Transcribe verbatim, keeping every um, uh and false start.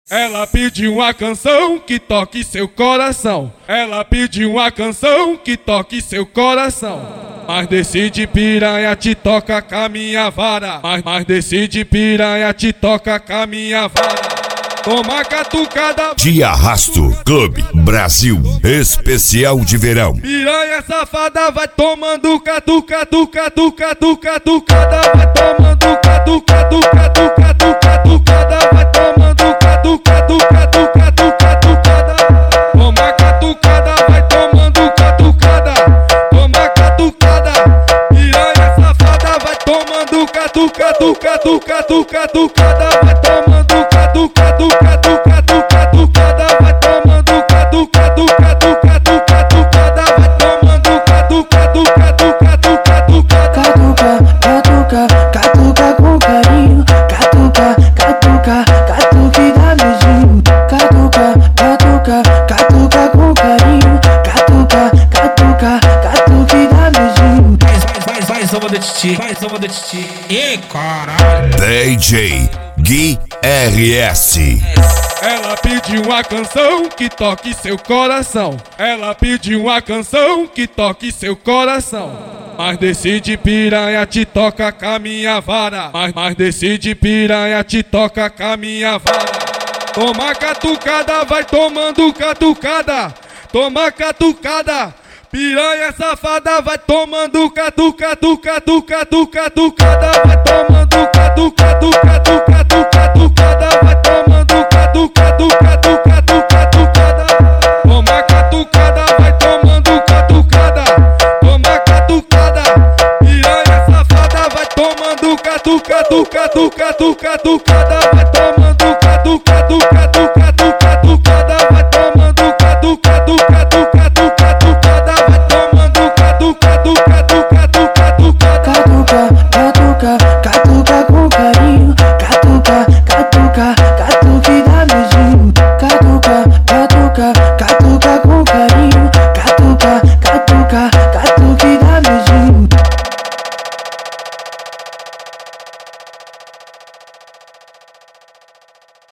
Ela pediu uma canção que toque seu coração. Ela pediu uma canção que toque seu coração. Mas decide piranha, te toca com a minha vara. Mas, mas decide piranha, te toca com a minha vara. Toma catucada de Arrasto Clube Brasil especial de verão. Piranha safada vai tomando catuca, tuca, tuca, tuca, tucada. Vai tomando catuca, tuca, tuca, tuca, tucada. Vai tomando catuca, tuca, tuca, tuca, tucada. Toma catucada, vai tomando catucada. Toma catucada. Piranha safada vai tomando catuca, tuca, tuca, tuca, tucada. Vai tomando catuca, tuca, tuca, tuca, tucada. Vai tomando catuca, tuca, tuca, tuca, tucada. Vai tomando catuca, tuca, tuca, tuca, tucada. Catuca, catuca, catuca com carinho. Catuca, catuca, catuca e dá beijinho. Catuca, catuca, catuca com carinho. Catuca, catuca, catuca e dá beijinho. Vai, vai, vai, samba da Titi, vai, samba da Titi. Ê, caralho. D J Gui R S. Ela pediu uma canção que toque seu coração. Ela pediu uma canção que toque seu coração. Mas decide piranha, te toca com a minha vara. Mas, mas decide piranha, te toca com a minha vara. Toma catucada, vai tomando catucada. Toma catucada. Piranha safada vai tomando catuca, tuca, tuca, tuca, tucada. Vai tomando catuca, tuca, tuca, tuca, tucada. Vai tomando catuca, tuca, tuca, tuca, tucada. Toma catucada, vai tomando catucada. Toma catucada. Piranha safada vai tomando catuca, tuca, tuca, tuca, tucada. Vai tomando catuca, tuca, tuca, tuca, tucada. Vai tomando catuca, tuca, tuca.